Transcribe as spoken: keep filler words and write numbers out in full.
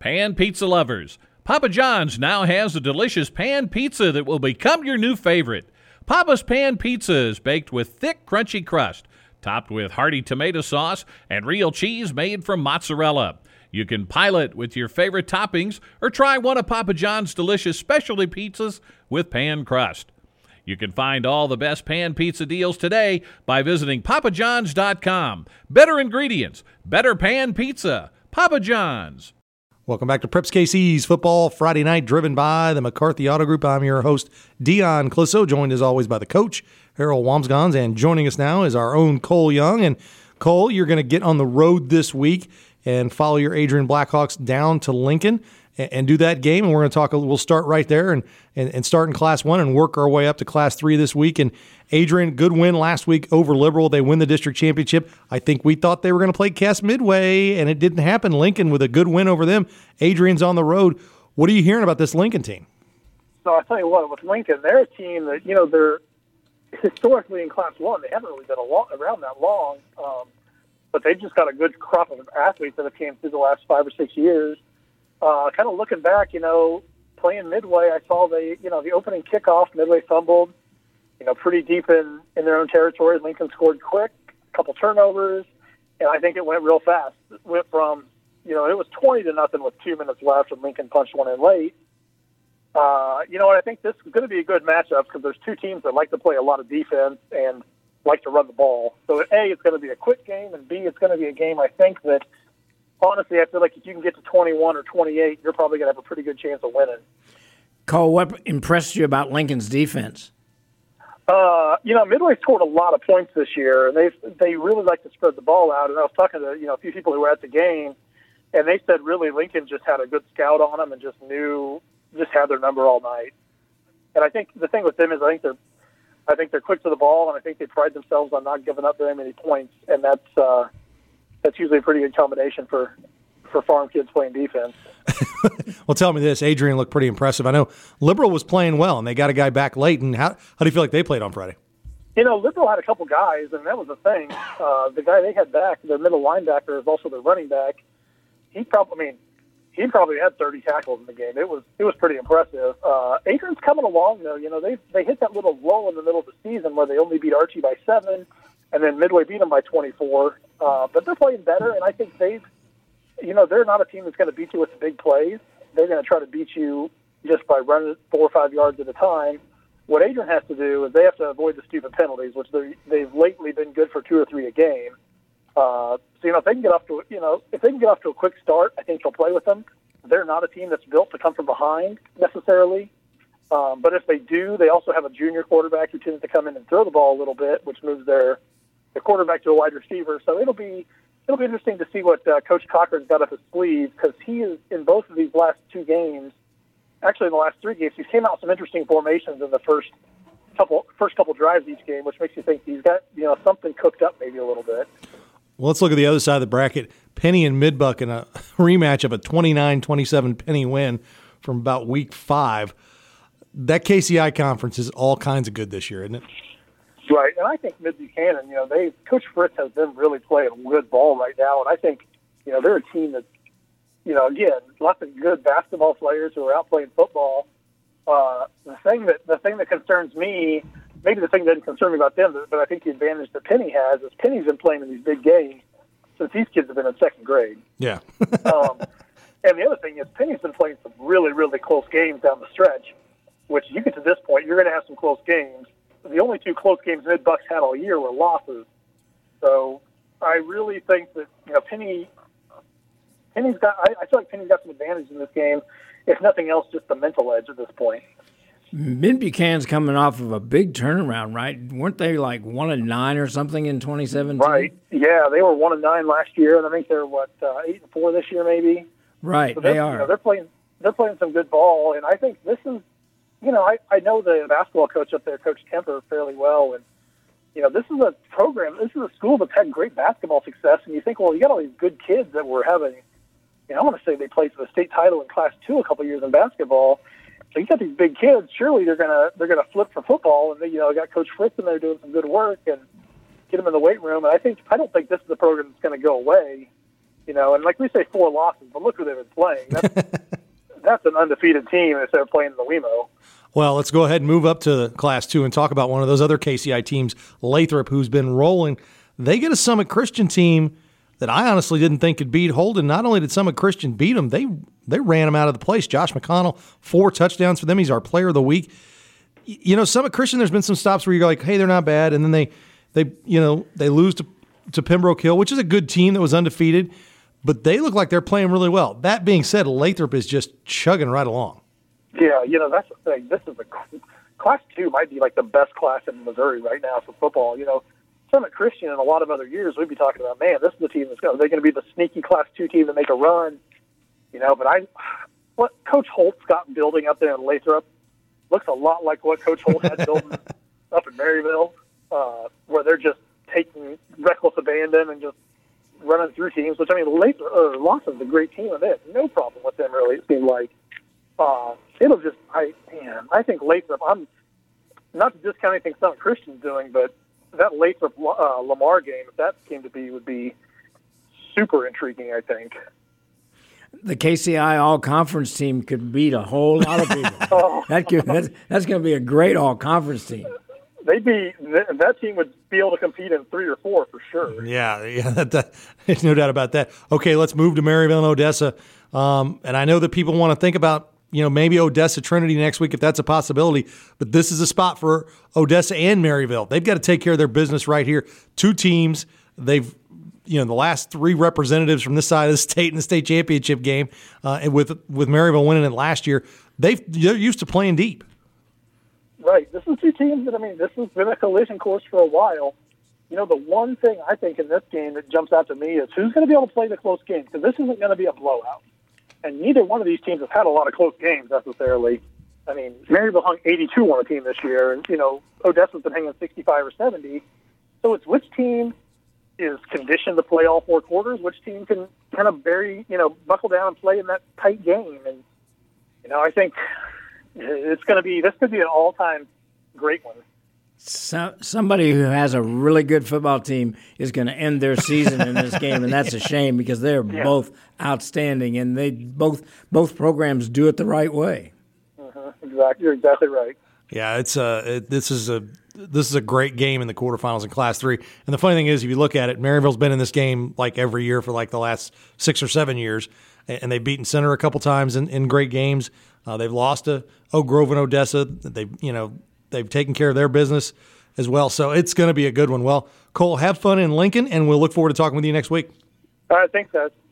Pan pizza lovers, Papa John's now has a delicious pan pizza that will become your new favorite. Papa's Pan Pizza is baked with thick, crunchy crust, topped with hearty tomato sauce and real cheese made from mozzarella. You can pile it with your favorite toppings or try one of Papa John's delicious specialty pizzas with pan crust. You can find all the best pan pizza deals today by visiting papa johns dot com. Better ingredients, better pan pizza. Papa John's. Welcome back to Preps K C's Football Friday Night, driven by the McCarthy Auto Group. I'm your host, Dion Clisso, joined as always by the coach, Harold Wamsgans, and joining us now is our own Cole Young. And Cole, you're going to get on the road this week and follow your Adrian Blackhawks down to Lincoln and, and do that game. And we're going to talk, we'll start right there and, and, and start in Class one and work our way up to Class three this week. And Adrian, good win last week over Liberal. They win the district championship. I think we thought they were going to play Cass Midway, and it didn't happen. Lincoln with a good win over them. Adrian's on the road. What are you hearing about this Lincoln team? So I'll tell you what, with Lincoln, they're a team that, you know, they're historically in Class one. They haven't really been a long, around that long, um, but they've just got a good crop of athletes that have came through the last five or six years. Uh, kind of looking back, you know, playing Midway, I saw they, you know, the opening kickoff, Midway fumbled. You know, pretty deep in, in their own territory. Lincoln scored quick, a couple turnovers, and I think it went real fast. It went from, you know, it was twenty to nothing with two minutes left, and Lincoln punched one in late. Uh, you know what, I think this is going to be a good matchup because there's two teams that like to play a lot of defense and like to run the ball. So, A, it's going to be a quick game, and B, it's going to be a game I think that, honestly, I feel like if you can get to twenty-one or twenty-eight, you're probably going to have a pretty good chance of winning. Cole, what impressed you about Lincoln's defense? Uh, you know, Midway scored a lot of points this year, and they they really like to spread the ball out. And I was talking to, you know, a few people who were at the game, and they said really Lincoln just had a good scout on them and just knew, just had their number all night. And I think the thing with them is I think they're, I think they're quick to the ball, and I think they pride themselves on not giving up very many points, and that's uh, that's usually a pretty good combination for for farm kids playing defense. Well, tell me this. Adrian looked pretty impressive. I know Liberal was playing well, and they got a guy back late. And how, how do you feel like they played on Friday? You know, Liberal had a couple guys, and that was the thing. Uh, the guy they had back, their middle linebacker, is also their running back. He probably, I mean, he probably had thirty tackles in the game. It was it was pretty impressive. Uh, Adrian's coming along, though. You know, they they hit that little lull in the middle of the season where they only beat Archie by seven, and then Midway beat them by twenty-four. Uh, but they're playing better, and I think they've, you know, they're not a team that's going to beat you with the big plays. They're going to try to beat you just by running four or five yards at a time. What Adrian has to do is they have to avoid the stupid penalties, which they've lately been good for two or three a game. Uh, so, you know, if they can get off to, you know, if they can get off to a quick start, I think they'll play with them. They're not a team that's built to come from behind necessarily. Um, but if they do, they also have a junior quarterback who tends to come in and throw the ball a little bit, which moves their, their quarterback to a wide receiver. So it'll be, It'll be interesting to see what uh, Coach Cochran's got up his sleeve because he is, in both of these last two games, actually in the last three games, he's came out with some interesting formations in the first couple first couple drives each game, which makes you think he's got, you know, something cooked up maybe a little bit. Well, let's look at the other side of the bracket. Penny and Midbuck in a rematch of a twenty-nine twenty-seven Penny win from about week five. That K C I conference is all kinds of good this year, isn't it? Right, and I think Mid Buchanan, you know, they Coach Fritz has them really playing good ball right now, and I think, you know, they're a team that, you know, again, lots of good basketball players who are out playing football. Uh, the thing that the thing that concerns me, maybe the thing that doesn't concern me about them, but I think the advantage that Penny has is Penny's been playing in these big games since these kids have been in second grade. Yeah. um, and the other thing is Penny's been playing some really, really close games down the stretch, which you get to this point, you're going to have some close games. The only two close games Mid-Bucks had all year were losses. So I really think that, you know, Penny, Penny's got, I, I feel like Penny's got some advantage in this game. If nothing else, just the mental edge at this point. Mid Buchanan's coming off of a big turnaround, right? Weren't they like one and nine or something in twenty seventeen? Right. Yeah, they were one and nine last year, and I think they're what uh, eight and four this year, maybe. Right, so they are. You know, they're playing. They're playing some good ball, and I think this is. You know, I, I know the basketball coach up there, Coach Kemper, fairly well, and you know, this is a program. This is a school that's had great basketball success, and you think, well, you got all these good kids that were having. You know, I want to say they played for the state title in Class Two a couple years in basketball. So you got these big kids. Surely they're gonna they're gonna flip for football, and they, you know, got Coach Fritz in there doing some good work and get them in the weight room. And I think I don't think this is a program that's going to go away. You know, and like we say four losses, but look who they've been playing. That's, that's an undefeated team if they're playing in the WeMo. Well, let's go ahead and move up to Class two and talk about one of those other K C I teams, Lathrop, who's been rolling. They get a Summit Christian team that I honestly didn't think could beat Holden. Not only did Summit Christian beat them, they they ran them out of the place. Josh McConnell, four touchdowns for them. He's our player of the week. You know, Summit Christian, there's been some stops where you're like, hey, they're not bad, and then they they you know they lose to to Pembroke Hill, which is a good team that was undefeated, but they look like they're playing really well. That being said, Lathrop is just chugging right along. Yeah, you know, that's the thing. This is a class two might be like the best class in Missouri right now for football. You know, Summit Christian in a lot of other years, we'd be talking about, man, this is the team that's going. They're going to be the sneaky class two team to make a run. You know, but I, what Coach Holt's got building up there in Lathrop looks a lot like what Coach Holt had building up in Maryville, uh, where they're just taking reckless abandon and just running through teams. Which I mean, Lathrop or Lawson's a great team, and they have no problem with them really. It seemed like. Uh, it'll just, I man, I think Lathrop, I'm not to discount anything Summit Christian's doing, but that Lathrop uh, Lamar game, if that came to be, would be super intriguing, I think. The K C I all-conference team could beat a whole lot of people. oh. that could, that's that's going to be a great all-conference team. They'd be, that team would be able to compete in three or four for sure. Yeah, yeah, that, that, there's no doubt about that. Okay, let's move to Maryville and Odessa. Um, and I know that people want to think about, you know, maybe Odessa Trinity next week if that's a possibility. But this is a spot for Odessa and Maryville. They've got to take care of their business right here. Two teams. They've, you know, the last three representatives from this side of the state in the state championship game, uh, and with with Maryville winning it last year, they've they're used to playing deep. Right. This is two teams that, I mean, this has been a collision course for a while. You know, the one thing I think in this game that jumps out to me is who's going to be able to play the close game, because this isn't going to be a blowout. And neither one of these teams have had a lot of close games necessarily. I mean, Maryville hung eighty-two on a team this year, and, you know, Odessa's been hanging sixty-five or seventy. So it's which team is conditioned to play all four quarters, which team can kind of very, you know, buckle down and play in that tight game. And, you know, I think it's going to be, this could be an all-time great one. So, somebody who has a really good football team is going to end their season in this game, and that's a shame because they're yeah. both outstanding, and they both both programs do it the right way. Mm-hmm. Exactly, you're exactly right. Yeah, it's a it, this is a this is a great game in the quarterfinals in Class Three. And the funny thing is, if you look at it, Maryville's been in this game like every year for like the last six or seven years, and they've beaten Center a couple times in, in great games. Uh, they've lost to Oak Grove and Odessa. They you know. They've taken care of their business as well. So it's going to be a good one. Well, Cole, have fun in Lincoln, and we'll look forward to talking with you next week. All right. Thanks, guys.